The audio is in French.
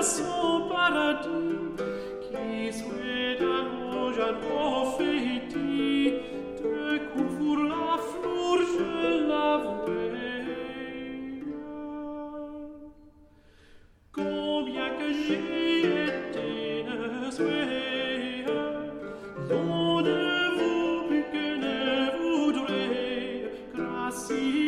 son paradis, qui souhaite allonge un prophétie, de pour la fleur je l'avouais. Combien que j'y étais ne souhait, l'on ne vous plus que ne voudrait, grâce